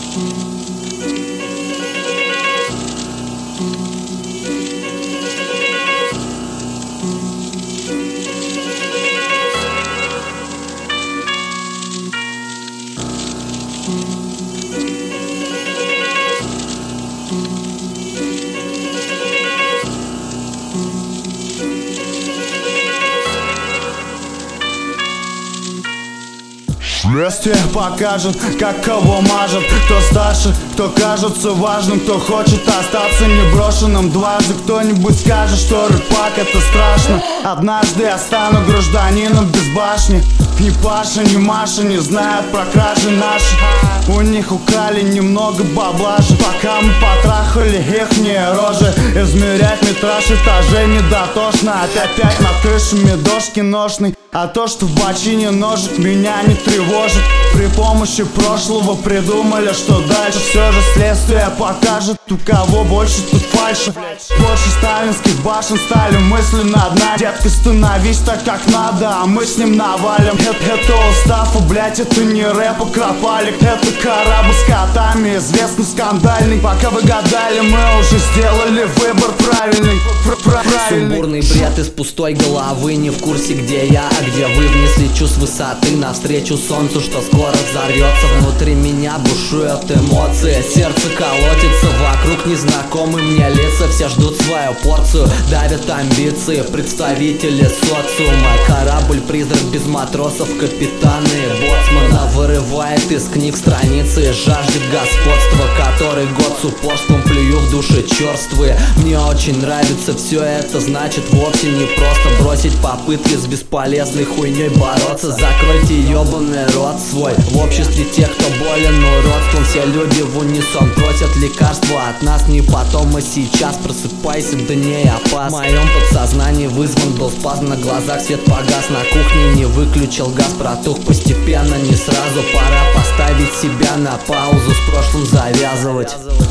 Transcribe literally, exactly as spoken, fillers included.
Следствие покажет, как кого мажет. Кто старше, кто кажется важным, кто хочет остаться неброшенным дважды. Кто-нибудь скажет, что рэп-пак это страшно. Однажды я стану гражданином без башни. Ни Паша, ни Маша не знают про кражи наши. У них украли немного бабла же. Пока мы потрахали ихние рожи. Измерять метраж этажей недотошно. Опять-опять над крышами дошки ношной. А то, что в бочине ножик, меня не тревожит. При помощи прошлого придумали, что дальше. Все же следствие покажет, у кого больше тут фальши. Больше сталинских башен стали мысли на дна. Детка, становись так, как надо, а мы с ним навалим. Это, это устав, а, блять, это не рэп, а кропалик. Это корабль с котами, известный скандальный. Пока вы гадали, мы уже сделали выбор правильный. Правильный. Сумбурный бред из пустой головы. Не в курсе, где я, а где вы. Внесли чувств высоты навстречу солнцу, что скоро взорвется. Внутри меня бушуют эмоции. Сердце колотится, вокруг незнакомые мне лица. Все ждут свою порцию, давят амбиции представители социума. Корабль-призрак без матросов, капитана и боцмана. Вырывает из книг страницы и жаждет господства. Который год с упорством плюю в души черствые. Мне очень нравится все это, значит вовсе не просто бросить попытки с бесполезной хуйней бороться. Закройте ебаный рот свой. В обществе тех, кто болен уродством. Все люди в унисон просят лекарства от нас. Не потом, а сейчас. Просыпайся, да не опас. В моем подсознании вызван был спазм. На глазах свет погас, на кухне не выключил газ. Протух постепенно, не сразу. Пора поставить себя на паузу, с прошлым завязывать.